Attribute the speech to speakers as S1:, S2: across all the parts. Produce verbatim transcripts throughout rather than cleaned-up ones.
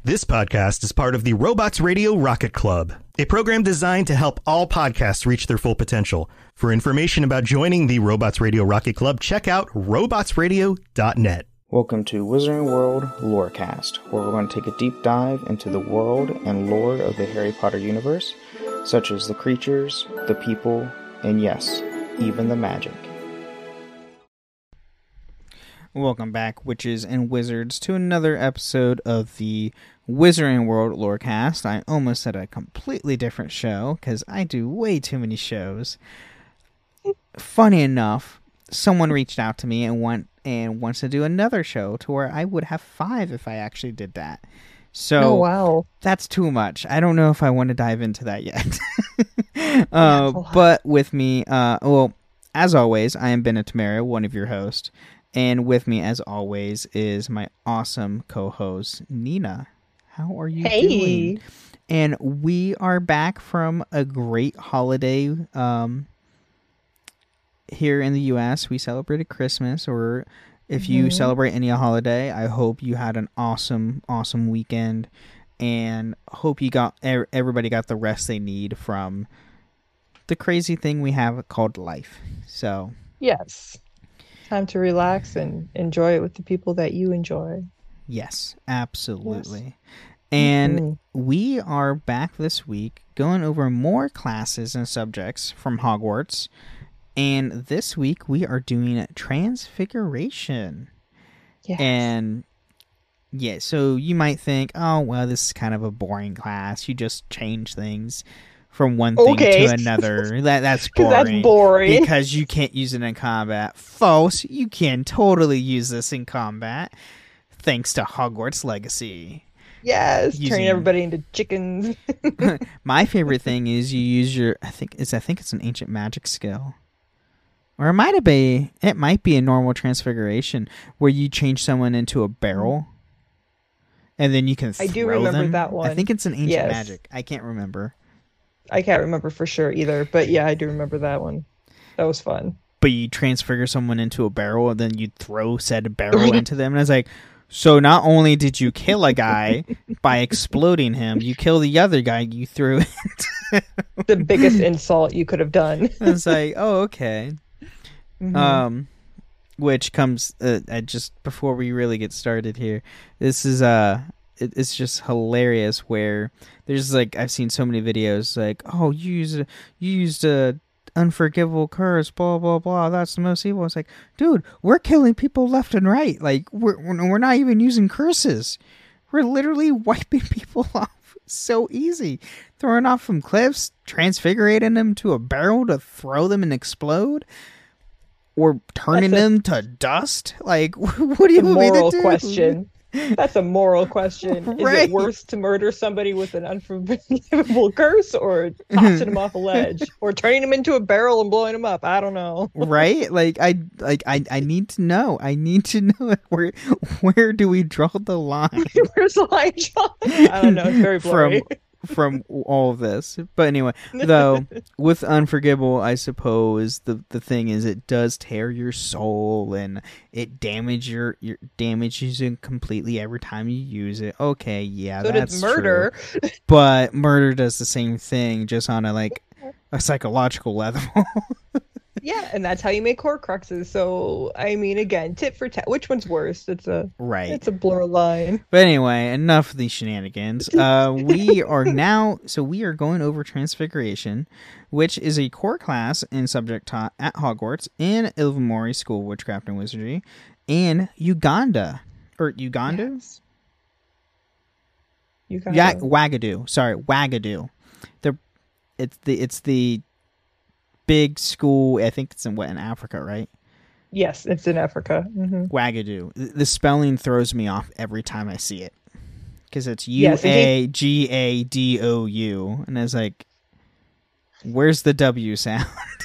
S1: This podcast is part of the Robots Radio Rocket Club, a program designed to help all podcasts reach their full potential. For information about joining the Robots Radio Rocket Club, check out robots radio dot net.
S2: Welcome to Wizarding World Lorecast, where we're going to take a deep dive into the world and lore of the Harry Potter universe, such as the creatures, the people, and yes, even the magic.
S3: Welcome back, witches and wizards, to another episode of the Wizarding World Lorecast. I almost said a completely different show, because I do way too many shows. Funny enough, someone reached out to me and want and wants to do another show to where I would have five if I actually did that. So
S4: oh, wow.
S3: That's too much. I don't know if I want to dive into that yet. uh, but with me, uh, well, as always, I am Bennett Tamara, one of your hosts. And with me, as always, is my awesome co-host, Nina. How are you
S4: hey.
S3: doing? And we are back from a great holiday um, here in the U S. We celebrated Christmas, or if mm-hmm. you celebrate any holiday, I hope you had an awesome, awesome weekend. And hope you got everybody got the rest they need from the crazy thing we have called life. So
S4: yes. Time to relax and enjoy it with the people that you enjoy.
S3: Yes, absolutely. Yes. And mm-hmm. we are back this week going over more classes and subjects from Hogwarts. And this week we are doing Transfiguration.
S4: Yes.
S3: And yeah, so you might think, oh, well, this is kind of a boring class. You just change things from one thing
S4: okay.
S3: to another. That That's boring.
S4: That's boring.
S3: Because you can't use it in combat. False. You can totally use this in combat. Thanks to Hogwarts Legacy.
S4: Yes,
S3: Using...
S4: turning everybody into chickens.
S3: My favorite thing is you use your, I think is I think it's an ancient magic skill. Or it might be, it might be a normal transfiguration where you change someone into a barrel. And then you can throw
S4: I do remember
S3: them.
S4: that one.
S3: I think it's an ancient
S4: yes.
S3: magic. I can't remember.
S4: I can't remember for sure either, but yeah, I do remember that one. That was fun.
S3: But you transfigure someone into a barrel, and then you throw said barrel into them, and I was like, so not only did you kill a guy by exploding him, you kill the other guy you threw into.
S4: The biggest insult you could have done.
S3: I was like, oh, okay.
S4: Mm-hmm.
S3: Um, which comes uh, uh, just before we really get started here. This is uh. It's just hilarious where there's like I've seen so many videos like, oh, you used a, you used a unforgivable curse, blah blah blah, that's the most evil. It's like, dude, we're killing people left and right. Like we're we're not even using curses. We're literally wiping people off so easy, throwing off from cliffs, transfigurating them to a barrel to throw them and explode, or turning a, them to dust. Like, what do you want me to do?
S4: Question. That's a moral question.
S3: Right.
S4: Is it worse to murder somebody with an unforgivable curse, or tossing them off a ledge, or turning them into a barrel and blowing them up? I don't know.
S3: Right? Like I, like I, I need to know. I need to know where, where do we draw the line?
S4: Where's the line drawn? I don't know. It's very blurry.
S3: From, from all of this, but anyway, though with Unforgivable, I suppose the the thing is it does tear your soul and it damage your your damages you completely every time you use it. Okay, yeah,
S4: so
S3: that's
S4: does murder,
S3: true. But murder does the same thing, just on a like a psychological level.
S4: Yeah, and that's how you make Horcruxes. So, I mean, again, tit for tat. Which one's worse? It's a
S3: right.
S4: It's a blur line.
S3: But anyway, enough of these shenanigans. Uh, we are now, so we are going over Transfiguration, which is a core class and subject taught at Hogwarts in Ilvermorny School of Witchcraft and Wizardry, and Uganda or Uganda.
S4: Yes. Uganda.
S3: Yeah, Wagadu. Sorry, Wagadu. The it's the it's the big school. I think it's in what in Africa, right?
S4: Yes, it's in Africa. Mm-hmm.
S3: Wagadu. The spelling throws me off every time I see it because it's U A G A D O U, and it's like, where's the W sound?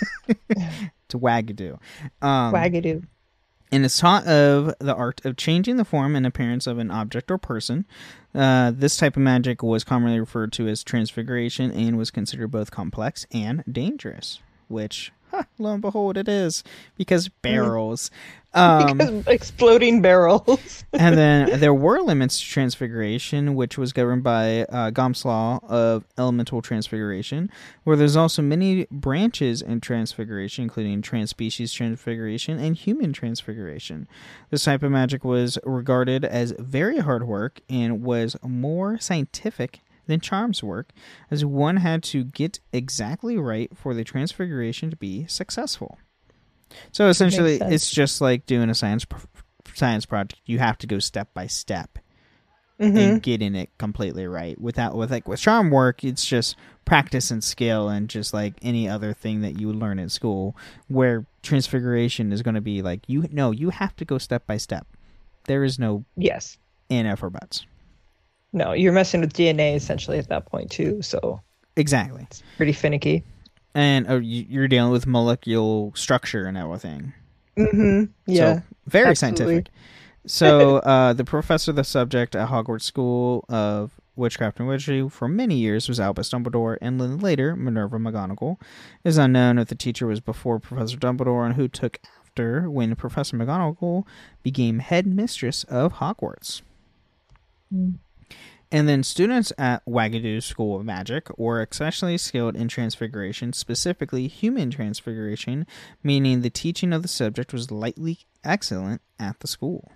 S3: To Wagadu. Um,
S4: Wagadu.
S3: And it's taught of the art of changing the form and appearance of an object or person. Uh, this type of magic was commonly referred to as transfiguration and was considered both complex and dangerous, which Ha, lo and behold, it is. Because barrels. Um,
S4: because exploding barrels.
S3: And then there were limits to transfiguration, which was governed by uh, Gom's Law of Elemental Transfiguration, where there's also many branches in transfiguration, including transspecies transfiguration and human transfiguration. This type of magic was regarded as very hard work and was more scientific than charms work, as one had to get exactly right for the transfiguration to be successful. So essentially, it's just like doing a science science project. You have to go step by step mm-hmm. and getting it completely right. Without with like with charm work, it's just practice and skill, and just like any other thing that you would learn in school. Where transfiguration is going to be like you no, you have to go step by step. There is no
S4: yes
S3: in F or buts.
S4: No, you're messing with D N A essentially at that point too. So
S3: exactly,
S4: it's pretty finicky.
S3: And uh, you're dealing with molecular structure and everything.
S4: Mm-hmm. Yeah.
S3: So, very
S4: absolutely.
S3: scientific. So, uh, the professor of the subject at Hogwarts School of Witchcraft and Wizardry for many years was Albus Dumbledore, and then later Minerva McGonagall. It is unknown if the teacher was before Professor Dumbledore and who took after when Professor McGonagall became head mistress of Hogwarts. Mm. And then students at Wagadu School of Magic were especially skilled in transfiguration, specifically human transfiguration, meaning the teaching of the subject was lightly excellent at the school.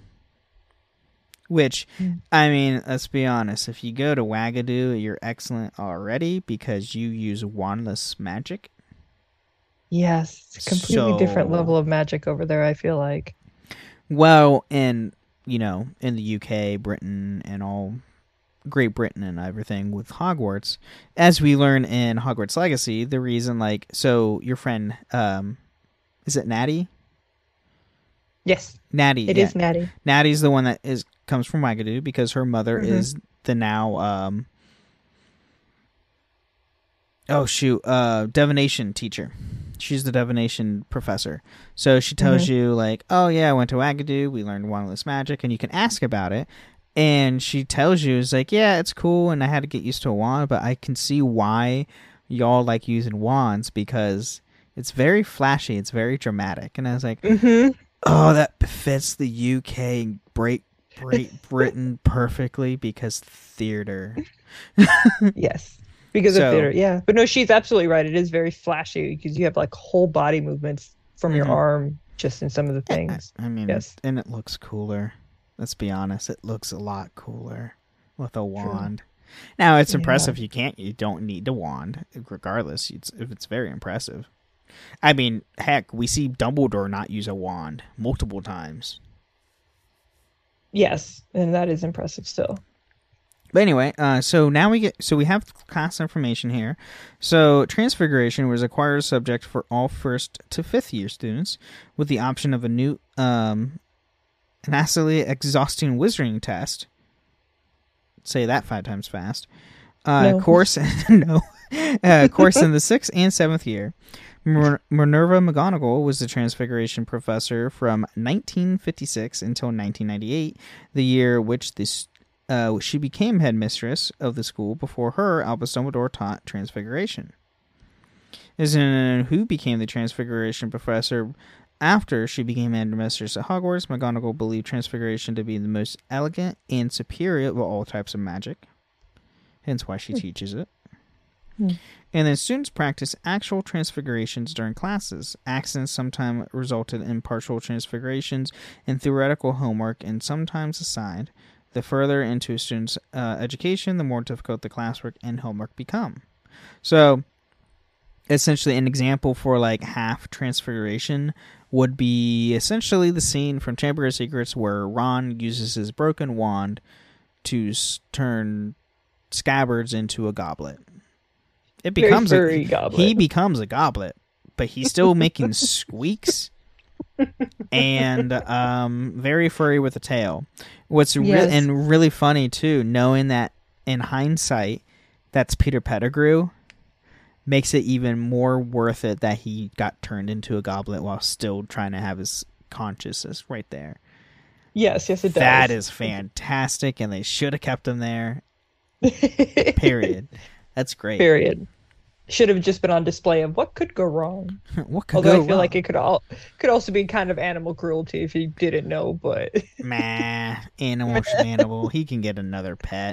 S3: Which, mm. I mean, let's be honest, if you go to Wagadu, you're excellent already because you use wandless magic.
S4: Yes, it's a completely so, different level of magic over there, I feel like.
S3: Well, and, you know, in the U K, Britain, and all Great Britain and everything with Hogwarts, as we learn in Hogwarts Legacy, the reason, like, so your friend, um, is it Natty?
S4: Yes.
S3: Natty.
S4: It
S3: yeah.
S4: is Natty.
S3: Natty's the one that is comes from Wagadu because her mother mm-hmm. is the now, um, oh shoot, uh, divination teacher. She's the divination professor. So she tells mm-hmm. you, like, oh yeah, I went to Wagadu, we learned wandless magic, and you can ask about it. And she tells you, it's like, yeah, it's cool, and I had to get used to a wand, but I can see why y'all like using wands, because it's very flashy, it's very dramatic. And I was like,
S4: mm-hmm.
S3: oh, that befits the U K Great, Great Britain perfectly, because theater.
S4: Yes, because
S3: so,
S4: of theater, yeah. But no, she's absolutely right. It is very flashy, because you have, like, whole body movements from mm-hmm. your arm just in some of the things.
S3: I, I mean,
S4: yes.
S3: And it looks cooler. Let's be honest, it looks a lot cooler with a wand. True. Now, it's yeah. impressive. You can't, you don't need a wand, regardless. It's, if it's very impressive. I mean, heck, we see Dumbledore not use a wand multiple times.
S4: Yes, and that is impressive still.
S3: But anyway, uh, so now we get, so we have class information here. So Transfiguration was a required subject for all first to fifth year students, with the option of a new, um, an absolutely exhausting wizarding test. Say that five times fast. Uh,
S4: no.
S3: Course, no, uh, course in the sixth and seventh year. Mer- Minerva McGonagall was the Transfiguration professor from nineteen fifty-six until nineteen ninety-eight, the year which this uh, she became headmistress of the school. Before her, Albus Dumbledore taught Transfiguration. As in who became the Transfiguration professor. After she became headmistress at Hogwarts, McGonagall believed Transfiguration to be the most elegant and superior of all types of magic. Hence why she mm. teaches it. Mm. And then students practice actual transfigurations during classes. Accidents sometimes resulted in partial transfigurations and theoretical homework, and sometimes assigned. The further into a student's uh, education, the more difficult the classwork and homework become. So, essentially, an example for like half transfiguration would be essentially the scene from Chamber of Secrets where Ron uses his broken wand to s- turn Scabbards into a goblet. It becomes
S4: Very
S3: a
S4: goblet.
S3: He becomes a goblet, but he's still making squeaks and um, very furry with a tail. What's
S4: yes.
S3: re- and really funny too, knowing that in hindsight, that's Peter Pettigrew. Makes it even more worth it that he got turned into a goblet while still trying to have his consciousness right there.
S4: Yes, yes, it does.
S3: That is fantastic, and they should have kept him there. Period. That's great.
S4: Period. should have just been on display of what could go wrong.
S3: What could
S4: Although
S3: go
S4: I feel
S3: wrong?
S4: like it could all could also be kind of animal cruelty if you didn't know, but
S3: Meh, animal's an animal. He can get another pet.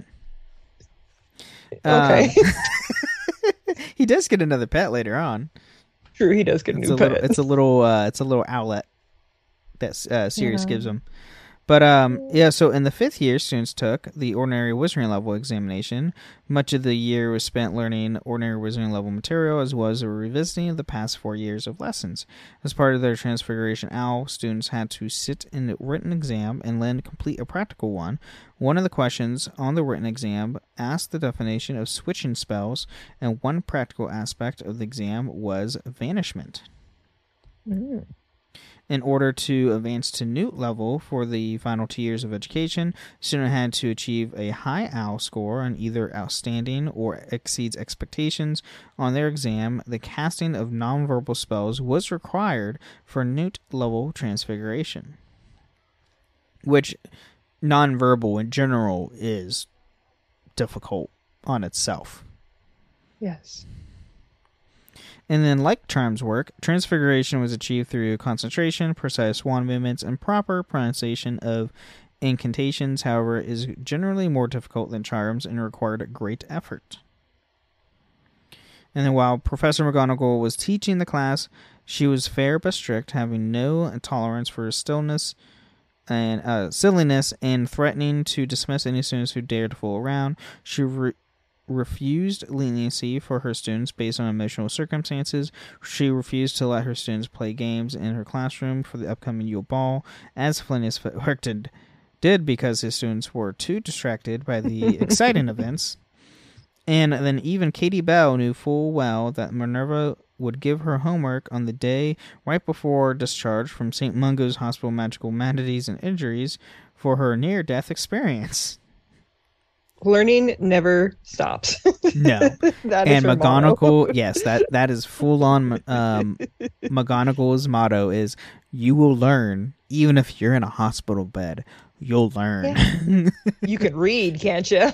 S4: okay.
S3: Um, he does get another pet later on.
S4: True, he does get a
S3: It's
S4: new
S3: a
S4: pet.
S3: little, it's a little, uh, it's a little outlet that uh, Sirius
S4: Yeah.
S3: gives him. But um, yeah. So in the fifth year, students took the ordinary wizarding level examination. Much of the year was spent learning ordinary wizarding level material, as well as a revisiting of the past four years of lessons. As part of their Transfiguration Owl, students had to sit in a written exam and then complete a practical one. One of the questions on the written exam asked the definition of switching spells, and one practical aspect of the exam was vanishment.
S4: Mm.
S3: In order to advance to Newt level for the final two years of education, the student had to achieve a high O W L score on either outstanding or exceeds expectations on their exam. The casting of nonverbal spells was required for Newt level transfiguration, which nonverbal in general is difficult on itself.
S4: Yes.
S3: And then, like Charm's work, transfiguration was achieved through concentration, precise wand movements, and proper pronunciation of incantations. However, it is generally more difficult than Charm's and required great effort. And then while Professor McGonagall was teaching the class, she was fair but strict, having no tolerance for stillness and uh, silliness, and threatening to dismiss any students who dared to fool around. She re- refused leniency for her students based on emotional circumstances. She refused to let her students play games in her classroom for the upcoming Yule Ball, as Phineas Flitwick did, did because his students were too distracted by the exciting events. And then even Katie Bell knew full well that Minerva would give her homework on the day right before discharge from Saint Mungo's Hospital Magical Manatees and Injuries for her near-death experience.
S4: Learning never stops.
S3: No.
S4: That is
S3: And
S4: her motto.
S3: McGonagall, yes, that, that is full-on um, McGonagall's motto is, you will learn, even if you're in a hospital bed, you'll learn.
S4: You can read, can't you?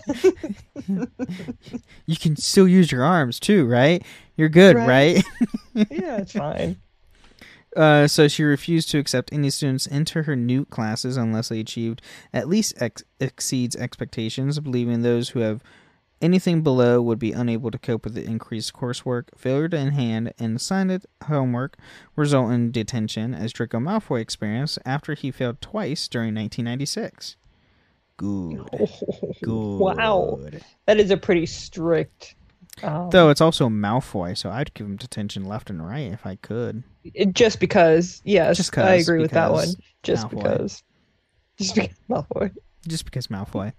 S3: You can still use your arms too, right? You're good, right?
S4: Right. Yeah, it's fine.
S3: Uh, so she refused to accept any students into her new classes unless they achieved at least ex- exceeds expectations, believing those who have anything below would be unable to cope with the increased coursework. Failure to in-hand and assigned homework result in detention, as Draco Malfoy experienced after he failed twice during nineteen ninety-six. Good. Good.
S4: Wow. That is a pretty strict... Um,
S3: Though it's also Malfoy, so I'd give him detention left and right if I could.
S4: it- just because, yes,
S3: Just 'cause,
S4: I agree with that one.
S3: because
S4: Just
S3: Malfoy.
S4: because. Just because Malfoy.
S3: Just because Malfoy.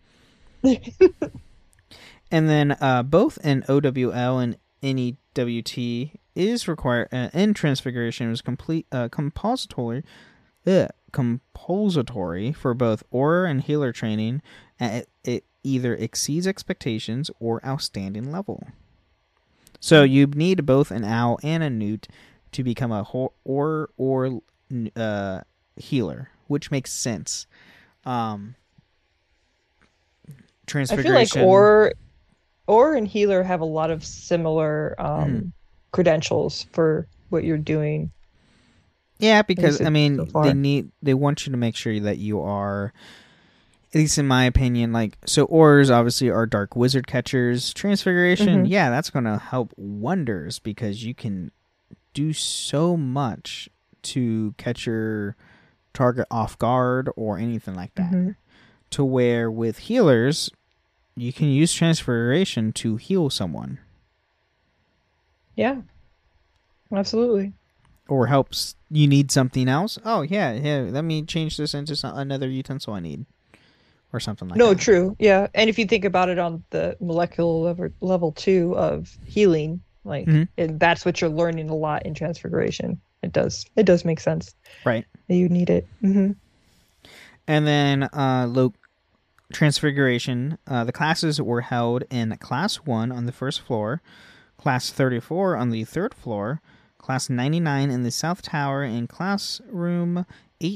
S3: And then uh, both in O W L and N E W T is required, uh, in Transfiguration was complete uh, compository, uh, compository for both Auror and Healer training. At, it either exceeds expectations or outstanding level. So you need both an owl and a newt to become a ho- or or uh, healer, which makes sense. Um,
S4: I
S3: Transfiguration.
S4: feel like or or and healer have a lot of similar um,
S3: Mhm.
S4: credentials for what you're doing.
S3: Yeah, because
S4: least
S3: I mean,
S4: so far.
S3: they need they want you to make sure that you are, at least in my opinion, like so. Aurors obviously are dark wizard catchers. Transfiguration,
S4: Mhm.
S3: yeah, that's gonna help wonders because you can do so much to catch your target off guard or anything like that.
S4: Mhm.
S3: To where with healers, you can use transfiguration to heal someone
S4: Yeah, absolutely.
S3: or helps you need something else. Oh yeah, yeah. Let me change this into some, another utensil I need, or something like
S4: No,
S3: that.
S4: true. Yeah, and if you think about it on the molecular level, level two of healing, like
S3: Mhm.
S4: and that's what you're learning a lot in transfiguration. It does. It does make sense.
S3: Right.
S4: that You need it. hmm
S3: And then uh, lo- Transfiguration, uh, the classes were held in Class one on the first floor, Class thirty-four on the third floor, Class ninety-nine in the South Tower, and Classroom eight,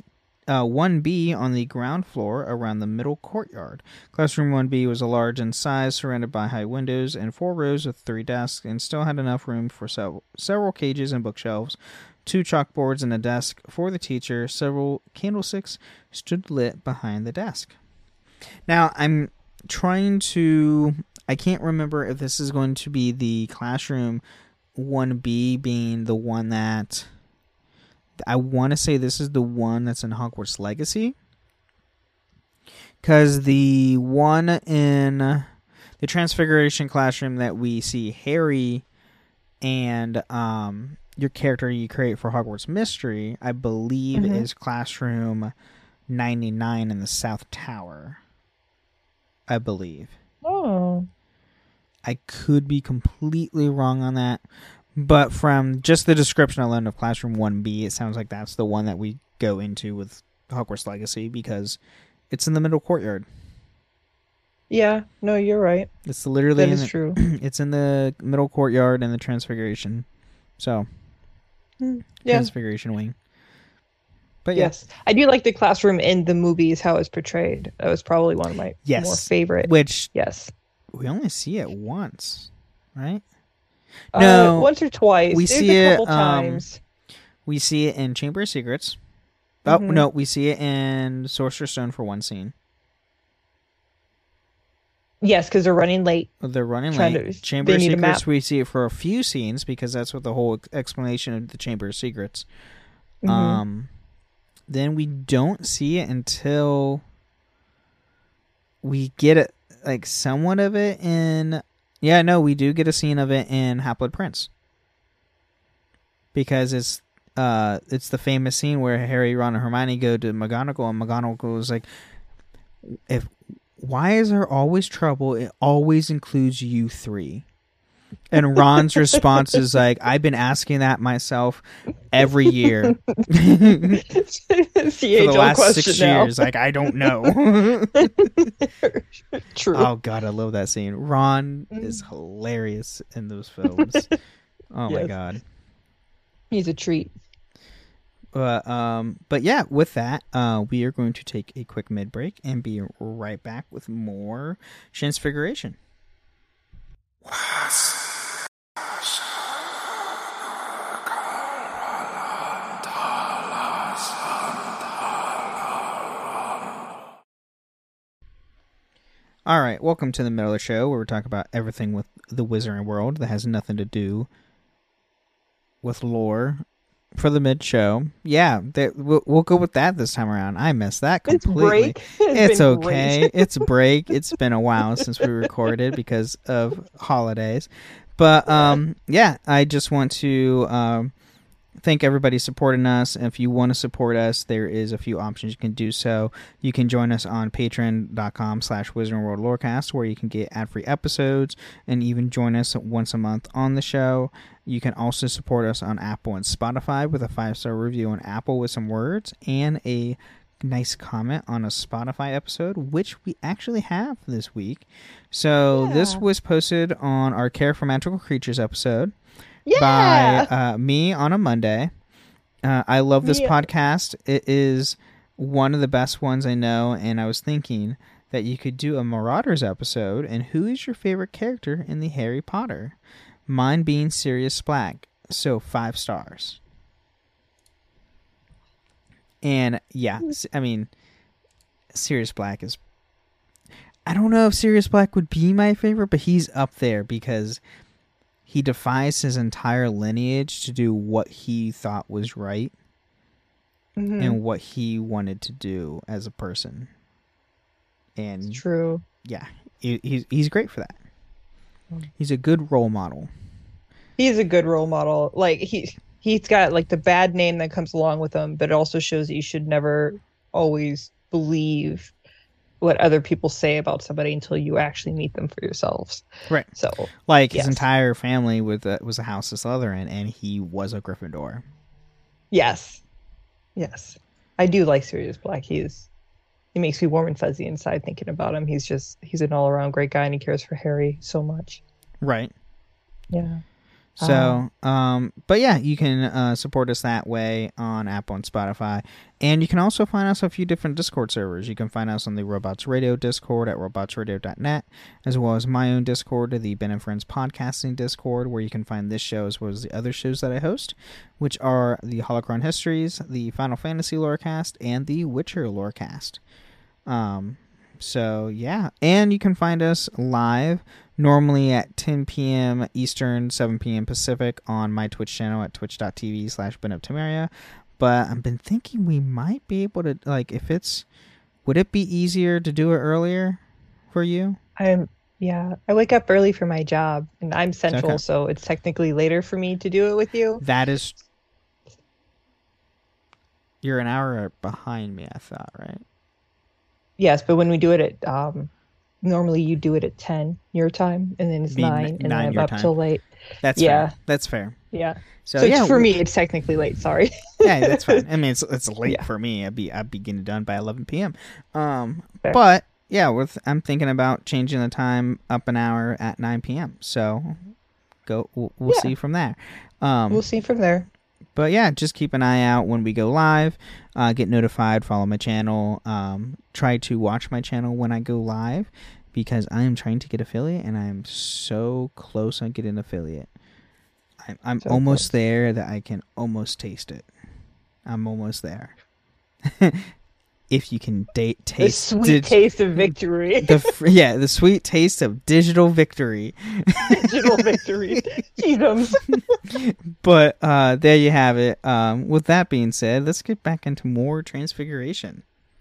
S3: uh, one B on the ground floor around the middle courtyard. Classroom one B was a large in size, surrounded by high windows and four rows of three desks, and still had enough room for several, several cages and bookshelves, two chalkboards and a desk for the teacher. Several candlesticks stood lit behind the desk. Now, I'm trying to... I can't remember if this is going to be the classroom one B being the one that... I want to say this is the one that's in Hogwarts Legacy. Because the one in the Transfiguration classroom that we see Harry and um, your character you create for Hogwarts Mystery, I believe mm-hmm. is classroom ninety-nine in the South Tower. I believe.
S4: Oh.
S3: I could be completely wrong on that. But from just the description alone of Classroom one B, it sounds like that's the one that we go into with Hogwarts Legacy because it's in the middle courtyard.
S4: Yeah, no, you're right.
S3: It's literally
S4: that
S3: in
S4: is
S3: the,
S4: true.
S3: It's in the middle courtyard in the Transfiguration. So,
S4: mm, yeah.
S3: Transfiguration wing. But yeah.
S4: Yes, I do like the classroom in the movies, how it's portrayed. That was probably one of my
S3: yes.
S4: more favorite.
S3: Which,
S4: yes,
S3: we only see it once, right?
S4: Uh,
S3: no,
S4: once or twice.
S3: We
S4: There's
S3: see
S4: a
S3: it.
S4: couple
S3: Um,
S4: times.
S3: we see it in Chamber of Secrets.
S4: Mm-hmm.
S3: Oh no, we see it in Sorcerer's Stone for one scene.
S4: Yes, because they're running late.
S3: They're running
S4: Trying
S3: late.
S4: to-
S3: Chamber
S4: they
S3: of
S4: need a
S3: Secrets,
S4: map.
S3: we see it for a few scenes because that's what the whole ex- explanation of the Chamber of Secrets.
S4: Mhm.
S3: Um, then we don't see it until we get it, like somewhat of it in. Yeah, no, we do get a scene of it in Half-Blood Prince because it's uh it's the famous scene where Harry, Ron, and Hermione go to McGonagall, and McGonagall is like, "If why is there always trouble? It always includes you three." And Ron's response is like, "I've been asking that myself every year for
S4: the
S3: the last
S4: question
S3: six
S4: now.
S3: years. Like, I don't know."
S4: True.
S3: Oh God, I love that scene. Ron is hilarious in those films. Oh my
S4: Yes.
S3: God.
S4: He's a treat.
S3: But um, but yeah, with that, uh, we are going to take a quick mid break and be right back with more Transfiguration. All right, welcome to the middle of the show where we're talking about everything with the Wizarding World that has nothing to do with lore. For the mid show, yeah, they, we'll, we'll go with that this time around. I missed that completely.
S4: It's break. It's,
S3: It's
S4: been
S3: okay.
S4: great.
S3: It's a break. It's been a while since we recorded because of holidays. But um, yeah, I just want to um, thank everybody supporting us. If you want to support us, there is a few options you can do so. You can join us on patreon.com slash Wizarding World Lorecast, where you can get ad-free episodes and even join us once a month on the show. You can also support us on Apple and Spotify with a five-star review on Apple with some words and a nice comment on a Spotify episode, which we actually have this week. So
S4: Yeah.
S3: this was posted on our Care for Magical Creatures episode
S4: Yeah.
S3: by uh, me on a Monday. Uh, I love this
S4: Yeah.
S3: podcast. It is one of the best ones I know, and I was thinking that you could do a Marauders episode, and who is your favorite character in the Harry Potter? Mine being Sirius Black, so five stars. And yeah, s- I mean, Sirius Black is... I don't know if Sirius Black would be my favorite, but he's up there because he defies his entire lineage to do what he thought was right
S4: Mhm.
S3: and what he wanted to do as a person. And
S4: True.
S3: yeah, he, he's, he's great for that.
S4: Hmm.
S3: He's a good role model.
S4: He's a good role model. Like he he's got like the bad name that comes along with him, but it also shows that you should never always believe what other people say about somebody until you actually meet them for yourselves.
S3: Right.
S4: So
S3: Like his
S4: Yes.
S3: entire family with a, was a House of Slytherin, and he was a Gryffindor.
S4: yes, yes, I do like Sirius Black. He is. He makes me warm and fuzzy inside thinking about him. He's just he's an all around great guy, and he cares for Harry so much.
S3: Right.
S4: Yeah.
S3: So, um, but yeah, you can uh, support us that way on Apple and Spotify. And you can also find us a few different Discord servers. You can find us on the Robots Radio Discord at robots radio dot net, as well as my own Discord, the Ben and Friends Podcasting Discord, where you can find this show as well as the other shows that I host, which are the Holocron Histories, the Final Fantasy Lorecast, and the Witcher Lorecast. Um, so, yeah. And you can find us live normally at ten p.m. Eastern, seven p.m. Pacific on my Twitch channel at twitch.tv slash benuptemeria. But I've been thinking we might be able to, like, if it's, would it be easier to do it earlier for you?
S4: I'm, yeah, I wake up early for my job, and I'm central,
S3: Okay.
S4: so it's technically later for me to do it with you.
S3: That is, you're an hour behind me, I thought, right?
S4: Yes, but when we do it at, um, normally you do it at ten your time, and then it's
S3: Be n-
S4: nine, and
S3: nine
S4: then I'm
S3: your
S4: up
S3: time.
S4: till late.
S3: That's
S4: Yeah.
S3: fair. That's fair.
S4: Yeah.
S3: So,
S4: So,
S3: yeah,
S4: it's, for
S3: we-
S4: me, it's technically late. Sorry.
S3: yeah, that's fine. I mean, it's it's late
S4: Yeah.
S3: for me. I'd be I'd be getting it done by eleven p.m. Um,
S4: Fair.
S3: but yeah, with I'm thinking about changing the time up an hour at nine p.m. So go, we'll, we'll
S4: Yeah.
S3: see from there. Um,
S4: We'll see from there.
S3: But yeah, just keep an eye out when we go live. Uh, get notified. Follow my channel. Um, try to watch my channel when I go live, because I am trying to get affiliate, and I am so close on getting affiliate. I'm, I'm
S4: So
S3: almost
S4: close.
S3: there that I can almost taste it. I'm almost there. If you can date
S4: The
S3: taste
S4: sweet
S3: dig-
S4: taste of victory.
S3: the fr- yeah, the sweet taste of digital victory.
S4: Digital victory. Cheetums.
S3: But uh, there you have it. Um, with that being said, let's get back into more Transfiguration.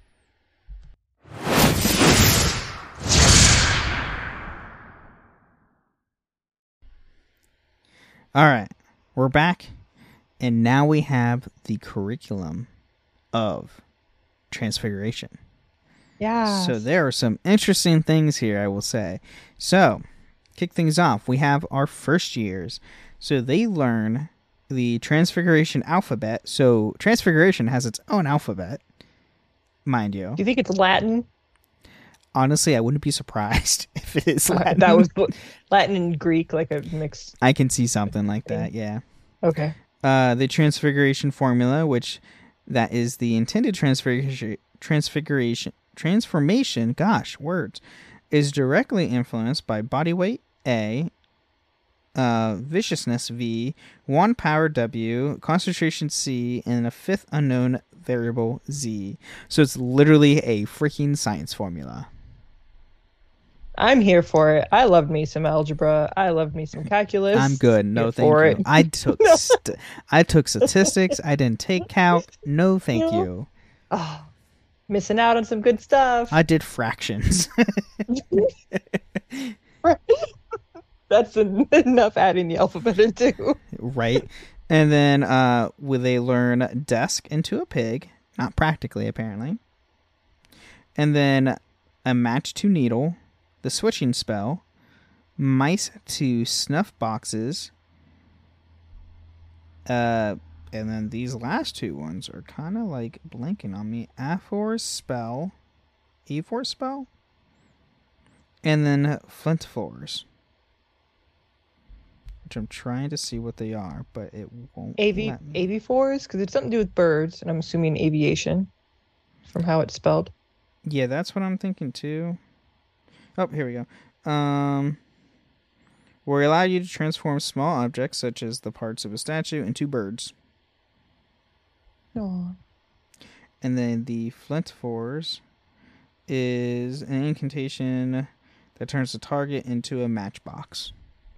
S3: All right, we're back, and now we have the curriculum of Transfiguration.
S4: Yeah.
S3: So there are some interesting things here, I will say. So, kick things off. We have our first years. So they learn the Transfiguration alphabet. So Transfiguration has its own alphabet, mind you.
S4: Do you think it's Latin?
S3: Honestly, I wouldn't be surprised if it is
S4: Uh,
S3: Latin.
S4: that was bu- Latin and Greek, like a mix.
S3: I can see something like that, yeah.
S4: Okay.
S3: Uh, the Transfiguration formula, which that is the intended transfiguration, transfiguration, transformation, gosh, words, is directly influenced by body weight, A, uh, viciousness, V, wand power, W, concentration, C, and a fifth unknown variable, Z. So it's literally a freaking science formula.
S4: I'm here for it. I loved me some algebra. I loved me some calculus.
S3: I'm good. No,
S4: Here
S3: thank
S4: for
S3: you.
S4: it.
S3: I took st- I took statistics. I didn't take calc. No, thank
S4: No.
S3: you.
S4: Oh, missing out on some good stuff.
S3: I did fractions.
S4: That's en- enough adding the alphabet into.
S3: Right. And then uh will they learn desk into a pig, not practically apparently. And then a match to needle, the switching spell, mice to snuff boxes. Uh and then these last two ones are kind of like blanking on me. A four spell, E four spell, and then flint fours. Which I'm trying to see what they are, but it won't
S4: A V
S3: let me.
S4: A V fours, because it's something to do with birds, and I'm assuming aviation, from how it's spelled.
S3: Yeah, that's what I'm thinking too. Oh, here we go. Um, where allow you to transform small objects, such as the parts of a statue, into birds.
S4: Aw.
S3: And then the flint fours is an incantation that turns the target into a matchbox.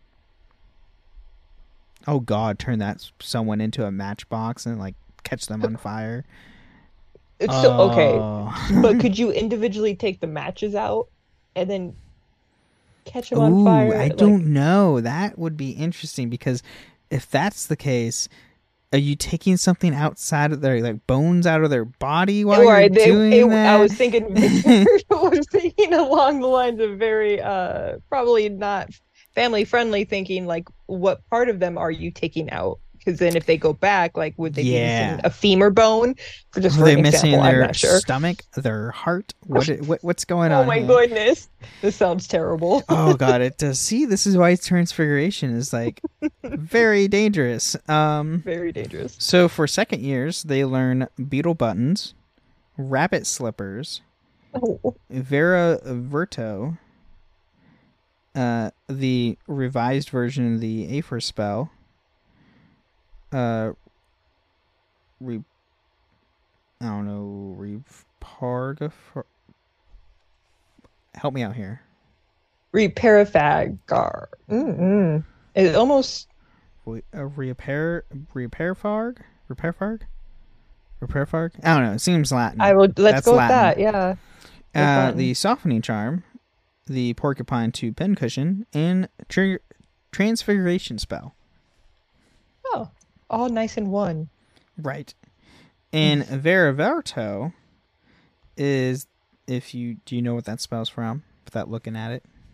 S3: Oh God, turn that someone into a matchbox and like catch them on fire.
S4: It's still okay,
S3: Oh.
S4: but could you individually take the matches out and then catch them
S3: Ooh,
S4: on fire?
S3: I
S4: Like,
S3: don't know. That would be interesting, because if that's the case, are you taking something outside of their like bones out of their body while
S4: Or
S3: you're
S4: they-
S3: doing
S4: it-
S3: that?
S4: I was thinking, I was thinking along the lines of very, uh, probably not family friendly thinking. Like, what part of them are you taking out? Because then, if they go back, like, would they
S3: Yeah.
S4: be missing a femur bone? For just
S3: Are
S4: for
S3: they
S4: an
S3: missing
S4: example, I'm
S3: their
S4: not sure.
S3: stomach, their heart? What, i- what what's going
S4: Oh
S3: on?
S4: my
S3: here?
S4: goodness, this sounds terrible.
S3: Oh God, it does. See, this is why Transfiguration is like very dangerous. Um,
S4: Very dangerous.
S3: so for second years, they learn beetle buttons, rabbit slippers,
S4: Oh.
S3: Vera Verto, uh, the revised version of the Aether spell, uh, re, I don't know, Reparga. Help me out here.
S4: Reparafagar. Mm-mm. It almost.
S3: We- uh, repair, repairfarg, repairfarg, repairfarg. I don't know. It seems Latin.
S4: I will. Let's
S3: That's
S4: go
S3: Latin.
S4: with that. Yeah.
S3: Uh,
S4: Latin.
S3: the softening charm, the porcupine to pincushion, and tr- transfiguration spell.
S4: Oh, all nice in one.
S3: Right. And Veriverto is, if you do you know what that spell's from without looking at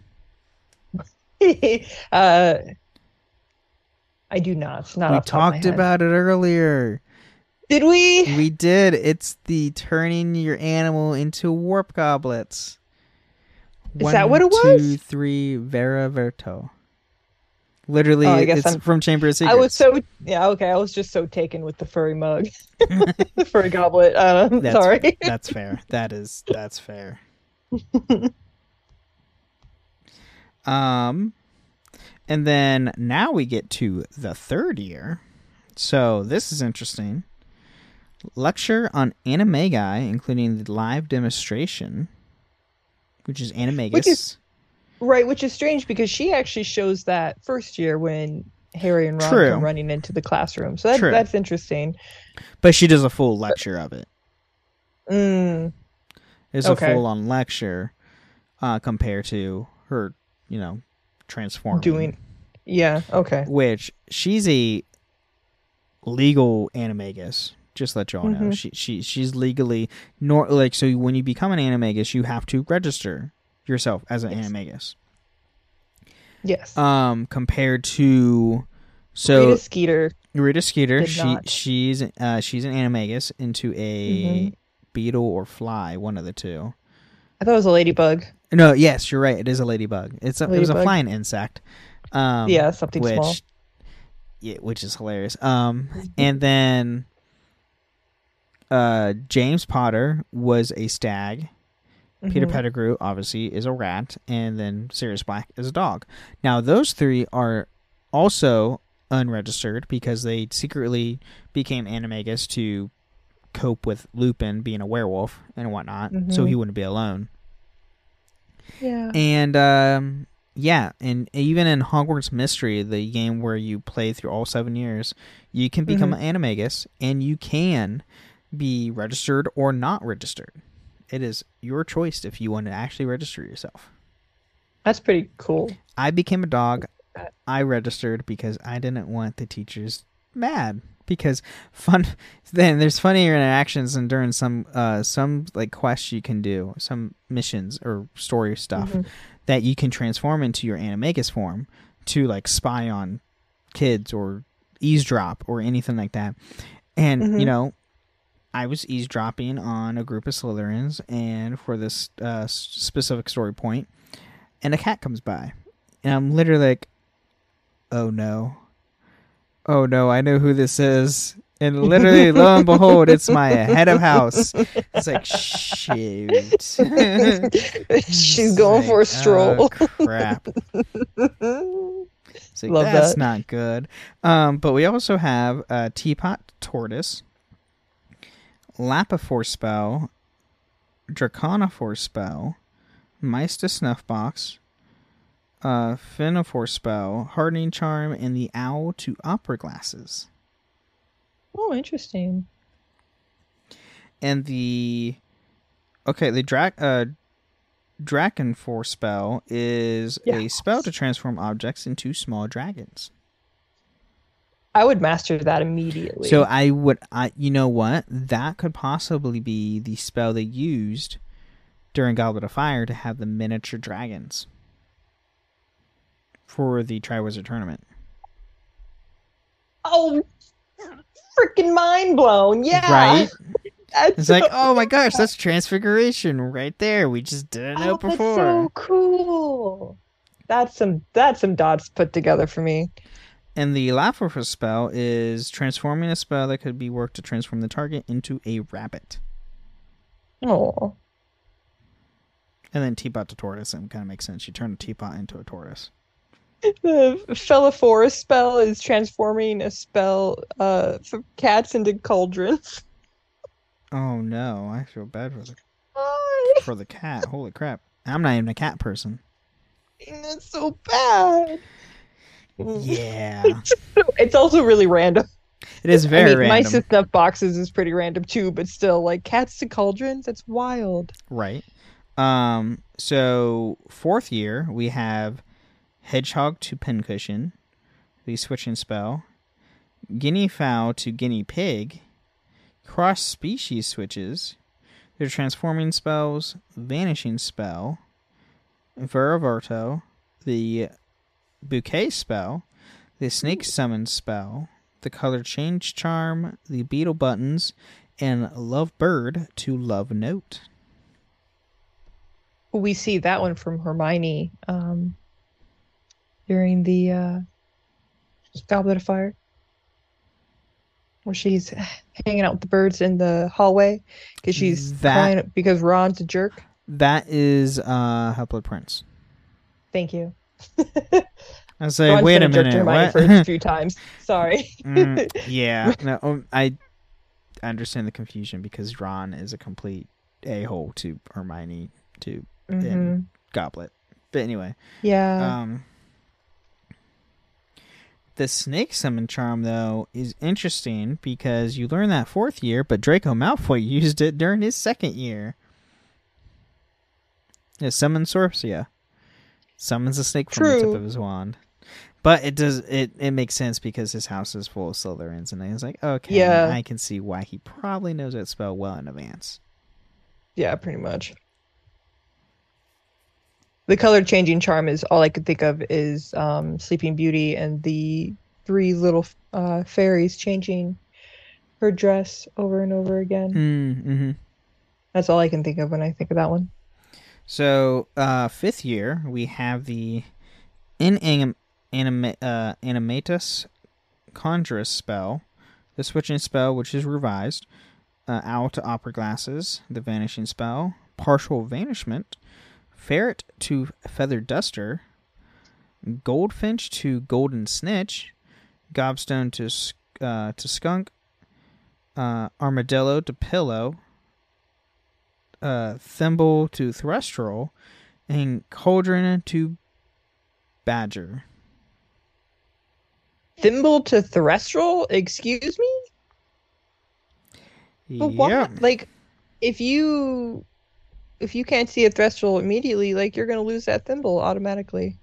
S3: it?
S4: uh, I do not. Not
S3: we
S4: off the top of my
S3: talked
S4: head.
S3: about it earlier.
S4: Did we?
S3: We did. It's the turning your animal into warp goblets.
S4: Is that what it was?
S3: One, two, three, Veriverto. Literally,
S4: Oh, I guess
S3: it's
S4: I'm-
S3: from Chamber of Secrets.
S4: I was so yeah. Okay, I was just so taken with the furry mug, the furry goblet. Uh,
S3: That's,
S4: sorry.
S3: that's fair. That is that's fair. um, and then now we get to the third year. So this is interesting. Lecture on Animagi, including the live demonstration, which is Animagus.
S4: Which is- Right, which is strange because she actually shows that first year when Harry and Ron
S3: True.
S4: come running into the classroom. So that,
S3: True.
S4: that's interesting.
S3: But she does a full lecture of it.
S4: Mm,
S3: It's
S4: Okay.
S3: a full-on lecture uh, compared to her, you know, transforming.
S4: doing, yeah, okay.
S3: Which she's a legal animagus. Just to let y'all know,
S4: Mhm.
S3: she she she's legally nor like so when you become an animagus, you have to register yourself as an
S4: Yes.
S3: animagus.
S4: Yes.
S3: Um, compared to so
S4: Rita Skeeter.
S3: Rita Skeeter,
S4: did
S3: she
S4: not.
S3: she's uh she's an animagus into a
S4: Mhm.
S3: beetle or fly, one of the two.
S4: I thought it was a ladybug.
S3: No, yes, you're right. It is a ladybug. It's a, it was a
S4: Ladybug.
S3: flying insect. Um,
S4: Yeah, something
S3: which,
S4: small.
S3: Yeah, which is hilarious. Um, and then, uh, James Potter was a stag. Peter
S4: Mhm.
S3: Pettigrew obviously is a rat, and then Sirius Black is a dog. Now those three are also unregistered because they secretly became animagus to cope with Lupin being a werewolf and whatnot, so
S4: Mhm.
S3: he wouldn't be alone.
S4: Yeah.
S3: And um, yeah, and even in Hogwarts Mystery, the game where you play through all seven years, you can become
S4: Mhm.
S3: an animagus, and you can be registered or not registered. It is your choice if you want to actually register yourself.
S4: That's pretty cool.
S3: I became a dog. I registered because I didn't want the teachers mad. Because fun, then there's funny interactions, and during some uh some like quests you can do, some missions or story stuff
S4: Mhm.
S3: that you can transform into your animagus form to like spy on kids or eavesdrop or anything like that. And
S4: Mhm.
S3: you know, I was eavesdropping on a group of Slytherins, and for this uh, s- specific story point, and a cat comes by, and I'm literally like, "Oh no, oh no, I know who this is." And literally, lo and behold, it's my head of house. It's like, shoot.
S4: She's
S3: It's
S4: going
S3: like,
S4: for a stroll.
S3: Oh, crap. It's like,
S4: Love
S3: that's
S4: that.
S3: not good. Um, but we also have uh, Teapot Tortoise, Lapiforce Spell, Draconiforce Spell, Meista Snuffbox, uh, Phenophore Spell, Hardening Charm, and the Owl to Opera Glasses.
S4: Oh, interesting.
S3: And the okay, the Drac uh Draconforce spell is a
S4: Yes.
S3: spell to transform objects into small dragons.
S4: I would master that immediately.
S3: So I would, I you know what? That could possibly be the spell they used during Goblet of Fire to have the miniature dragons for the Triwizard Tournament.
S4: oh, freaking mind blown! Yeah,
S3: Right?
S4: That's
S3: It's like,
S4: so-
S3: oh my gosh, that's Transfiguration right there. We just didn't know
S4: oh, that's
S3: before.
S4: so cool. That's some that's some dots put together for me.
S3: And the Laughliffer spell is transforming a spell that could be worked to transform the target into a rabbit.
S4: Oh.
S3: And then teapot to tortoise, and kind of makes sense. You turn a teapot into a tortoise.
S4: The Felliforest spell is transforming a spell uh, from cats into cauldrons.
S3: Oh no, I feel bad for the
S4: Why?
S3: for the cat. Holy crap! I'm not even a cat person.
S4: That's so bad.
S3: Yeah,
S4: It's also really random.
S3: it is very
S4: I mean,
S3: random,
S4: mice and snuff boxes is pretty random too, but still, like cats to cauldrons, that's wild.
S3: right? Um, so fourth year we have hedgehog to pincushion, the switching spell, guinea fowl to guinea pig, cross species switches, their transforming spells, vanishing spell, Veraverto, the bouquet spell, the snake summon spell, the color change charm, the beetle buttons, and love bird to love note.
S4: We see that one from Hermione um, during the uh, Goblet of Fire, where she's hanging out with the birds in the hallway because she's
S3: That-
S4: crying because Ron's a jerk.
S3: That is uh, Half-Blood Prince.
S4: Thank you.
S3: I was like,
S4: Ron's
S3: wait
S4: been
S3: a
S4: jerk to
S3: minute,
S4: Hermione
S3: what?
S4: for a few times. Sorry.
S3: Mm, yeah, no, um, I understand the confusion because Ron is a complete a-hole to Hermione to
S4: Mhm.
S3: in Goblet. But anyway,
S4: Yeah.
S3: um, the snake summon charm though is interesting because you learn that fourth year, but Draco Malfoy used it during his second year. Yeah, summon Sorcia. Summons a snake from the tip
S4: True.
S3: of his wand. But it does it, it makes sense because his house is full of Slytherins, and he's like, okay,
S4: Yeah.
S3: I can see why he probably knows that spell well in advance.
S4: Yeah, pretty much. The color changing charm is all I could think of is um, Sleeping Beauty and the three little uh, fairies changing her dress over and over again.
S3: Mm-hmm.
S4: That's all I can think of when I think of that one.
S3: So, uh, fifth year, we have the Inanim- anima- uh, Animatus Conjurus spell, the switching spell, which is revised, uh, Owl to Opera Glasses, the vanishing spell, Partial Vanishment, Ferret to Feather Duster, Goldfinch to Golden Snitch, Gobstone to sk- uh, to Skunk, uh, Armadillo to Pillow, uh, Thimble to Thrustrel, and Cauldron to Badger.
S4: Thimble to Thrustrel? Excuse me? But why?
S3: Yeah.
S4: Like, if you if you can't see a Thrustrel immediately, like you're gonna lose that thimble automatically.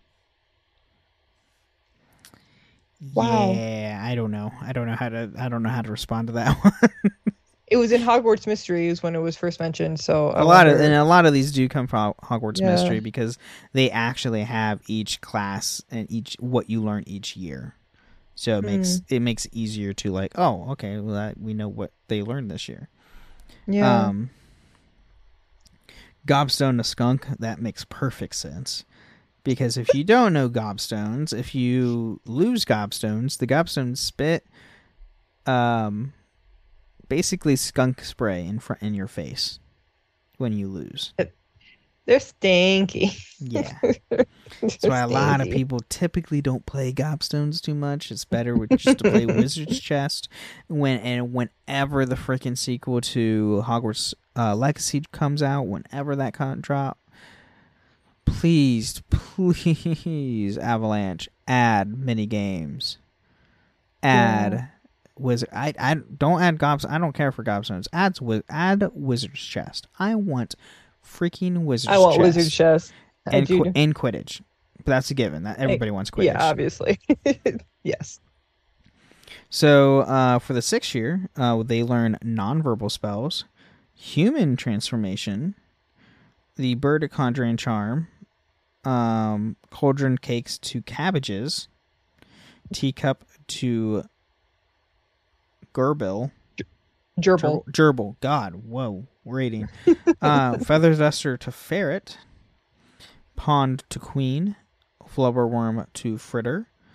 S4: Wow.
S3: Yeah, I don't know. I don't know how to. I don't know how to respond to that one.
S4: It was in Hogwarts Mysteries when it was first mentioned, so I
S3: a lot of
S4: wonder-
S3: and a lot of these do come from Hogwarts
S4: Yeah.
S3: Mystery because they actually have each class and each what you learn each year. So it makes it makes it easier to like, oh, okay, well that, we know what they learned this year.
S4: yeah.
S3: Um, Gobstone to Skunk, that makes perfect sense. Because if you don't know gobstones, if you lose gobstones, the gobstones spit um, basically skunk spray in front in your face when you lose.
S4: They're stinky.
S3: Yeah. That's why a lot of people typically don't play gobstones too much. It's better with just to play Wizard's Chest. When and whenever the freaking sequel to Hogwarts uh, Legacy comes out, whenever that con drop, please, please, Avalanche, add mini games. Add
S4: Yeah.
S3: Wizard. I I don't add gobs. I don't care for gobstones. Add wi- add Wizard's Chest. I want freaking Wizard's
S4: I want
S3: Chest.
S4: Wizard's Chest. I
S3: and,
S4: do.
S3: Qu- and Quidditch. But that's a given. That everybody wants Quidditch.
S4: Yeah, obviously. Yes.
S3: So uh, for the sixth year, uh, they learn nonverbal spells, human transformation, the bird conjuring charm, um, cauldron cakes to cabbages, teacup to gerbil,
S4: Gerbil.
S3: Gerbil. Gerbil. God, whoa, rating. uh, feather duster to ferret, pond to queen, flubberworm to fritter,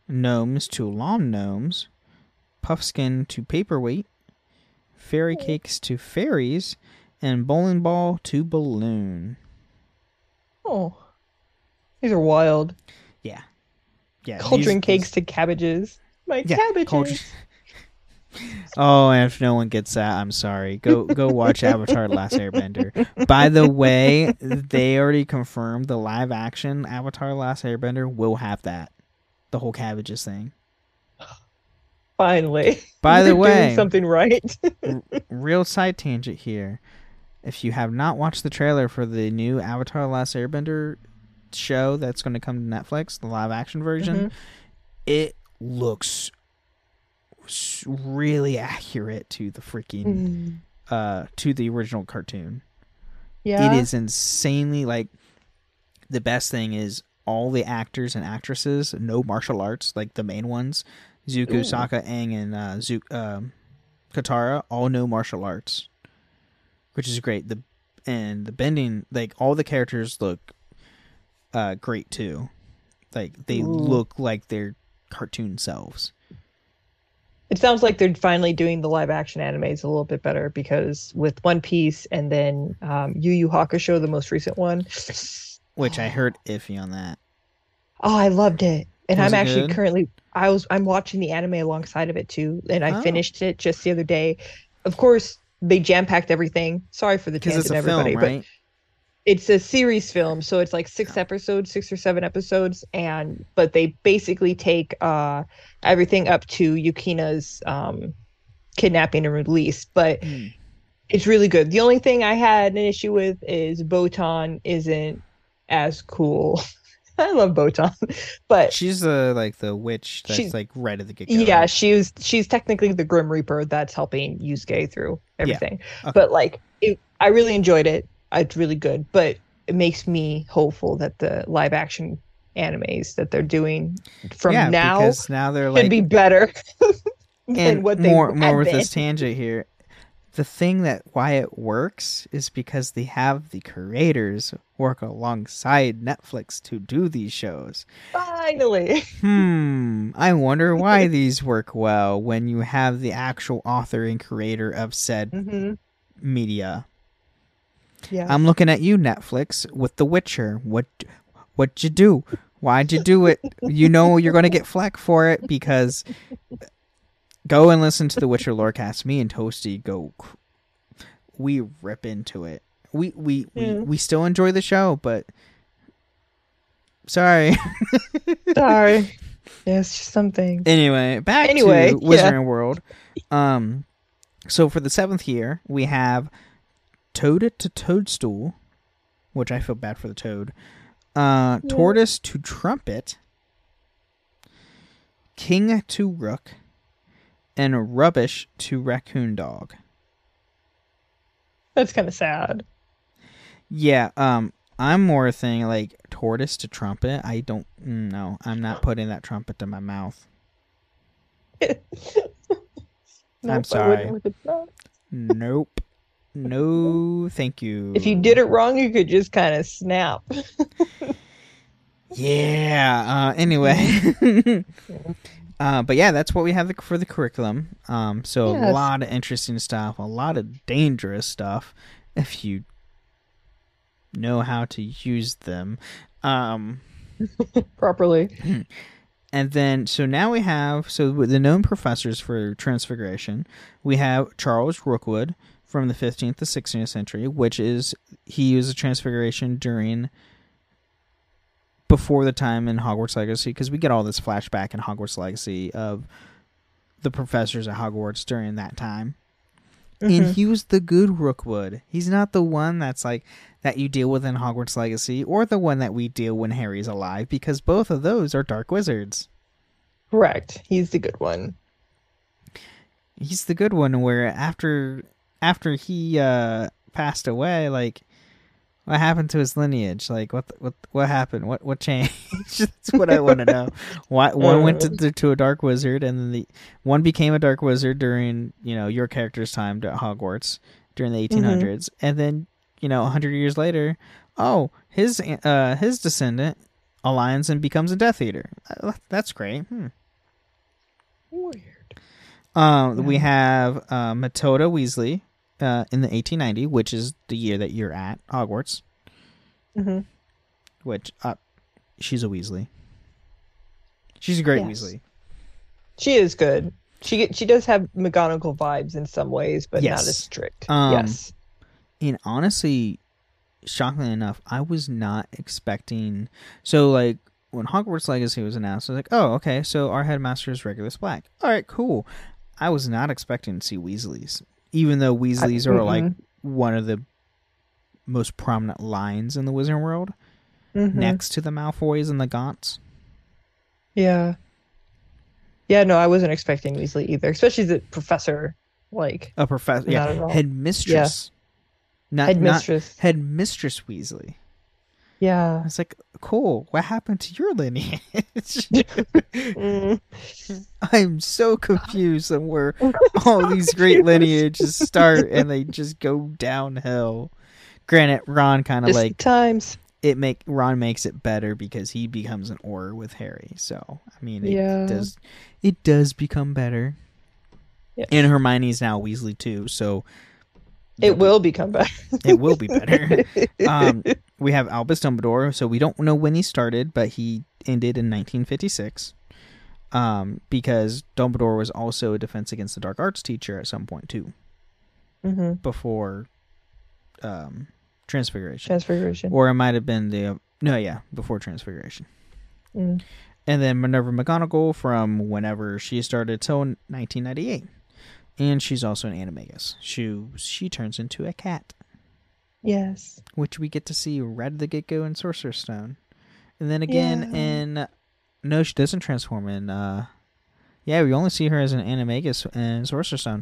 S3: gnomes to lawn gnomes, puffskin to paperweight, fairy cakes to fairies, and bowling ball to balloon.
S4: Oh, these are wild.
S3: Yeah. Yeah.
S4: Cauldron
S3: these,
S4: cakes
S3: these...
S4: to cabbages. My
S3: yeah,
S4: cabbages.
S3: Cauldron... Oh, and if no one gets that, I'm sorry. Go go watch Avatar: The Last Airbender. By the way, they already confirmed the live action Avatar: The Last Airbender will have that. The whole cabbages thing.
S4: Finally.
S3: By the
S4: They're
S3: way,
S4: doing something right.
S3: r- real side tangent here. If you have not watched the trailer for the new Avatar: The Last Airbender show that's going to come to Netflix, the live action version,
S4: Mm-hmm.
S3: it looks really accurate to the freaking
S4: Mm.
S3: uh to the original cartoon.
S4: Yeah.
S3: It is insanely, like, the best thing is all the actors and actresses know martial arts, like the main ones, Zuko,
S4: Ooh.
S3: Sokka, Aang, and uh Zuko, um Katara all know martial arts, which is great. The and the bending, like, all the characters look uh great too. Like, they
S4: Ooh.
S3: look like their cartoon selves.
S4: It sounds like they're finally doing the live action animes a little bit better, because with One Piece and then um, Yu Yu Hakusho, the most recent one.
S3: Which I heard iffy on that.
S4: Oh, I loved it. And
S3: Was
S4: I'm
S3: it
S4: actually
S3: good?
S4: currently I was I'm watching the anime alongside of it too, and I
S3: Oh.
S4: finished it just the other day. Of course, they jam packed everything. Sorry for the
S3: Because
S4: tangent,
S3: it's a
S4: everybody,
S3: film,
S4: but
S3: right?
S4: it's a series film, so it's like six episodes, six or seven episodes, and but they basically take uh everything up to Yukina's um kidnapping and release. But
S3: Mm.
S4: it's really good. The only thing I had an issue with is Botan isn't as cool. I love Botan, but
S3: She's the like the witch that's
S4: She's-
S3: like right at the get go.
S4: yeah, she's she's technically the Grim Reaper that's helping Yusuke through everything.
S3: Okay.
S4: But like, it, I really enjoyed it. It's really good, but it makes me hopeful that the live action animes that they're doing from
S3: yeah,
S4: now
S3: because now they're
S4: should
S3: like
S4: be better than
S3: and
S4: what they
S3: more
S4: had
S3: more with
S4: been.
S3: this tangent here. The thing that why it works is because they have the creators work alongside Netflix to do these shows.
S4: Finally.
S3: Hmm. I wonder why these work well when you have the actual author and creator of said
S4: hmm
S3: media.
S4: Yeah.
S3: I'm looking at you, Netflix, with The Witcher. What what'd you do? Why'd you do it? You know you're gonna get flack for it, because go and listen to the Witcher Lorecast. Me and Toasty go, cr- we rip into it. We we,
S4: Yeah.
S3: we we still enjoy the show, but sorry.
S4: Sorry. Yeah, it's just something.
S3: Anyway, back
S4: Anyway,
S3: to
S4: yeah.
S3: Wizarding World. Um, so for the seventh year, we have Toad to Toadstool, which I feel bad for the Toad. Uh,
S4: Yeah.
S3: Tortoise to Trumpet, King to Rook, and Rubbish to Raccoon Dog.
S4: That's kind of sad.
S3: Yeah, um, I'm more thinking like Tortoise to Trumpet. I don't know. I'm not putting that trumpet to my mouth.
S4: Nope, I
S3: sorry.
S4: wouldn't with it. No.
S3: Nope. No, thank you.
S4: If you did it wrong, you could just kind of snap.
S3: Yeah. Uh, anyway. uh, but yeah, that's what we have for the curriculum. Um, so a
S4: Yes.
S3: lot of interesting stuff, a lot of dangerous stuff, if you know how to use them. Um,
S4: Properly.
S3: and then, so now we have, so with the known professors for Transfiguration, we have Charles Rookwood from the fifteenth to sixteenth century, which is, he used a Transfiguration during, before the time in Hogwarts Legacy, because we get all this flashback in Hogwarts Legacy of the professors at Hogwarts during that time. And
S4: Mhm.
S3: he was the good Rookwood. He's not the one that's like, that you deal with in Hogwarts Legacy, or the one that we deal when Harry's alive, because both of those are dark wizards.
S4: Correct. He's the good one.
S3: He's the good one, where after after he uh, passed away, like, what happened to his lineage? Like, what what what happened? What what changed? That's what I want to know. Why one went to, to a dark wizard, and then the one became a dark wizard during, you know, your character's time at Hogwarts during the eighteen hundreds, and then, you know, a hundred years later, oh, his uh his descendant Alliance and becomes a Death Eater. Uh, That's great. Hmm.
S4: Weird.
S3: Um,
S4: Yeah.
S3: We have uh, Metoda Weasley uh, in the eighteen ninety, which is the year that you're at Hogwarts.
S4: Mm-hmm.
S3: Which uh, she's a Weasley. She's a great
S4: Yes.
S3: Weasley.
S4: She is good. She she does have McGonagall vibes in some ways, but
S3: Yes.
S4: not as strict.
S3: Um,
S4: yes.
S3: And honestly, shockingly enough, I was not expecting. So, like, when Hogwarts Legacy was announced, I was like, oh, okay, so our headmaster is Regulus Black. All right, cool. I was not expecting to see Weasleys, even though Weasleys
S4: I-
S3: are, like,
S4: mm-mm.
S3: one of the most prominent lines in the Wizarding world,
S4: Mhm.
S3: next to the Malfoys and the Gaunts.
S4: Yeah. Yeah, no, I wasn't expecting Weasley either, especially the professor. Like,
S3: A professor,
S4: Not at
S3: yeah,
S4: all.
S3: headmistress. Not,
S4: headmistress.
S3: Not headmistress Weasley. I
S4: Yeah.
S3: was like, cool, what happened to your lineage?
S4: Mm.
S3: I'm so confused on where all these great lineages start and they just go downhill. Granted, Ron kind of
S4: Just
S3: like
S4: times.
S3: it make Ron makes it better because he becomes an Auror with Harry. So I mean, it
S4: Yeah.
S3: does it does become better.
S4: Yes.
S3: And Hermione's now Weasley too, so
S4: It will become better.
S3: it will be better. um, we have Albus Dumbledore, so we don't know when he started, but he ended in nineteen fifty-six. Um, because Dumbledore was also a Defense Against the Dark Arts teacher at some point too,
S4: Mm-hmm.
S3: before um, Transfiguration,
S4: Transfiguration.
S3: or it might have been the uh, no, yeah, before Transfiguration.
S4: Mm.
S3: And then Minerva McGonagall from whenever she started till nineteen ninety-eight, and she's also an animagus. She she turns into a cat,
S4: Yes.
S3: which we get to see right at the get-go in Sorcerer's Stone. And then again
S4: Yeah.
S3: in... No, she doesn't transform in... Uh, yeah, we only see her as an animagus in Sorcerer's Stone.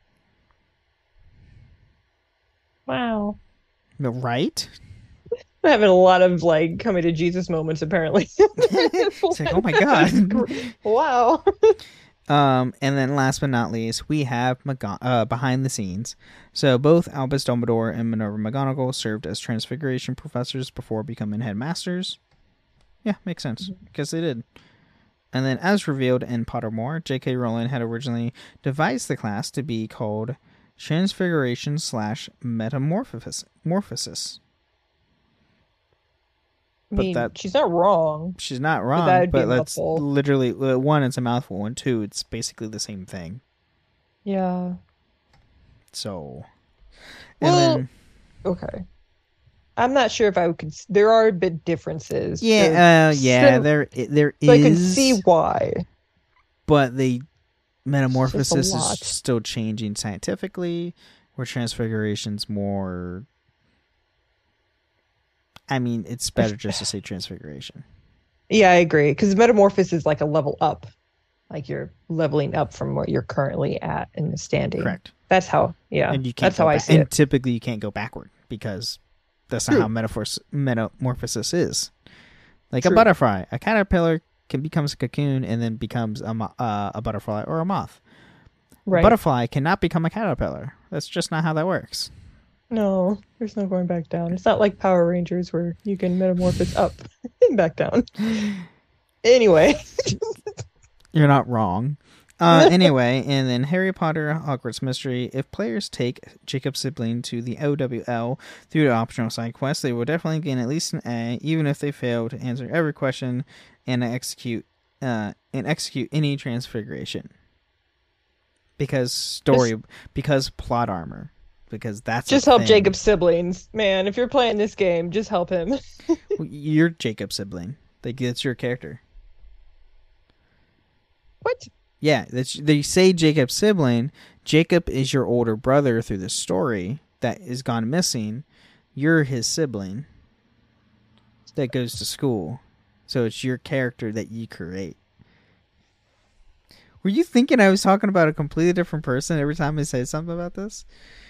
S4: Wow.
S3: But right?
S4: I'm having a lot of, like, coming to Jesus moments, apparently.
S3: It's like, oh my god.
S4: Wow.
S3: Um, and then last but not least, we have McGon- uh, behind the scenes. So both Albus Dumbledore and Minerva McGonagall served as Transfiguration professors before becoming headmasters. Yeah, makes sense, because they did. And then as revealed in Pottermore, J K. Rowling had originally devised the class to be called Transfiguration slash Metamorphosis. Morphosis.
S4: I
S3: But
S4: mean,
S3: that-
S4: she's not wrong.
S3: She's not
S4: that
S3: wrong,
S4: would be
S3: but
S4: a
S3: that's
S4: mouthful.
S3: literally, uh, one, it's a mouthful, and two, it's basically the same thing.
S4: Yeah.
S3: So, and
S4: Well,
S3: then...
S4: Okay. I'm not sure if I would. Cons- there are a bit differences. There's
S3: Yeah, uh, yeah,
S4: some-
S3: there i- there
S4: so I can
S3: is,
S4: see why.
S3: but the metamorphosis
S4: lot.
S3: is still changing scientifically, where transfiguration's more. I mean, it's better just to say transfiguration.
S4: Yeah, I agree. Because metamorphosis is like a level up. Like you're leveling up from where you're currently at in the standing.
S3: Correct.
S4: That's how. Yeah.
S3: And you can't
S4: that's
S3: go
S4: how I
S3: ba-
S4: see
S3: and
S4: it.
S3: typically you can't go backward because that's not
S4: True.
S3: how metaphors, metamorphosis is. Like a
S4: True.
S3: butterfly, a caterpillar can becomes a cocoon and then becomes a mo- uh, a butterfly or a moth.
S4: Right.
S3: A butterfly cannot become a caterpillar. That's just not how that works.
S4: No, there's no going back down. It's not like Power Rangers where you can metamorphose up and back down. Anyway.
S3: You're not wrong. Uh, anyway, and then Harry Potter Hogwarts Mystery. If players take Jacob's sibling to the O W L through the optional side quest, they will definitely gain at least an A, even if they fail to answer every question and execute uh, and execute any transfiguration. Because story,
S4: Just-
S3: because plot armor, because that's a
S4: Just help
S3: thing.
S4: Jacob's siblings. Man, if you're playing this game, just help him.
S3: You're Jacob's sibling. Like that's your character.
S4: What?
S3: Yeah, that's, they say Jacob's sibling. Jacob is your older brother through the story that is gone missing. You're his sibling that goes to school. So it's your character that you create. Were you thinking I was talking about a completely different person every time I say something about this?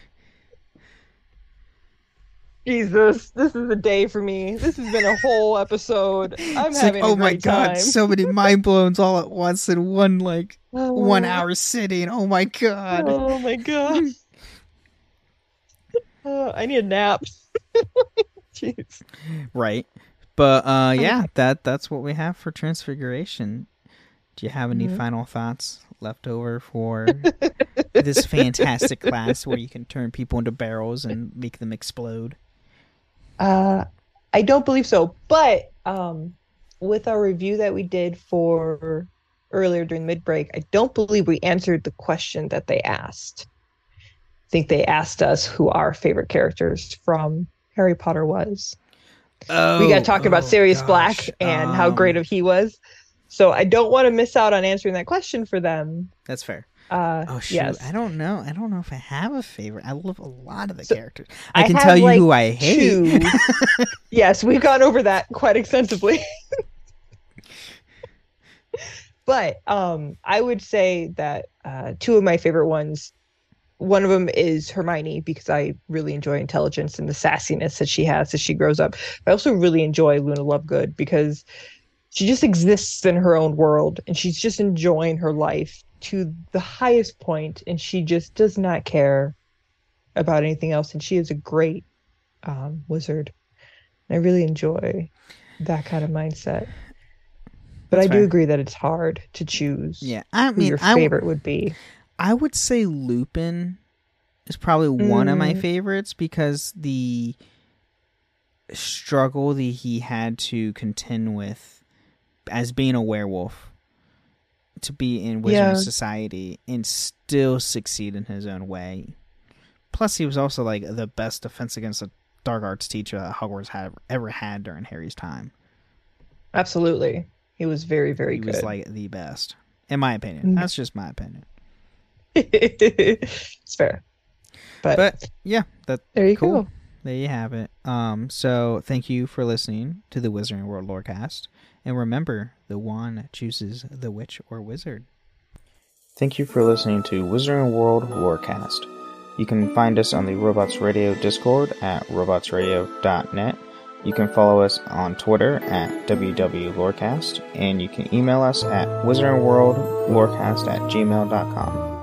S4: Jesus, this is a day for me. This has been a whole episode. I'm
S3: It's
S4: having
S3: like,
S4: a
S3: oh my
S4: great
S3: god,
S4: time.
S3: so many mind blowns all at once in one like
S4: Oh.
S3: one hour sitting. Oh my god.
S4: Oh my god. Uh, I need a nap. Jeez.
S3: Right. But uh, yeah,
S4: Okay.
S3: that that's what we have for Transfiguration. Do you have any
S4: Mhm.
S3: final thoughts left over for this fantastic class where you can turn people into barrels and make them explode?
S4: Uh, I don't believe so. But um, with our review that we did for earlier during mid break, I don't believe we answered the question that they asked. I think they asked us who our favorite characters from Harry Potter was.
S3: Oh,
S4: We got talking about
S3: oh,
S4: Sirius
S3: gosh.
S4: Black and how
S3: Um,
S4: great of he was. So I don't want to miss out on answering that question for them.
S3: That's fair.
S4: Uh,
S3: Oh shoot!
S4: yes.
S3: I don't know. I don't know if I have a favorite. I love a lot of the
S4: So,
S3: characters. I
S4: I
S3: can
S4: have,
S3: tell you
S4: like,
S3: who I hate.
S4: two. Yes, we've gone over that quite extensively. But um, I would say that uh, two of my favorite ones, one of them is Hermione, because I really enjoy intelligence and the sassiness that she has as she grows up. I also really enjoy Luna Lovegood because she just exists in her own world and she's just enjoying her life to the highest point, and she just does not care about anything else. And she is a great um, wizard. And I really enjoy that kind of mindset. But
S3: That's
S4: I do
S3: fair.
S4: agree that it's hard to choose
S3: Yeah, I
S4: who
S3: mean,
S4: your
S3: I w-
S4: favorite would be.
S3: I would say Lupin is probably one of my
S4: Mm.
S3: favorites because the struggle that he had to contend with as being a werewolf to be in wizarding
S4: Yeah.
S3: society and still succeed in his own way. Plus, he was also like the best defense against the dark arts teacher that Hogwarts had ever had during Harry's time.
S4: Absolutely. He was very, very
S3: He
S4: good.
S3: was like the best, in my opinion.
S4: Mm.
S3: That's just my opinion.
S4: It's fair. But,
S3: But yeah, that
S4: there you
S3: cool.
S4: go.
S3: There you have it. Um, so thank you for listening to the Wizarding World Lorecast, and remember, the wand chooses the witch or wizard.
S2: Thank you for listening to Wizarding World Lorecast. You can find us on the Robots Radio Discord at robots radio dot net. You can follow us on Twitter at W W Lorecast, and you can email us at wizarding world lorecast at gmail dot com.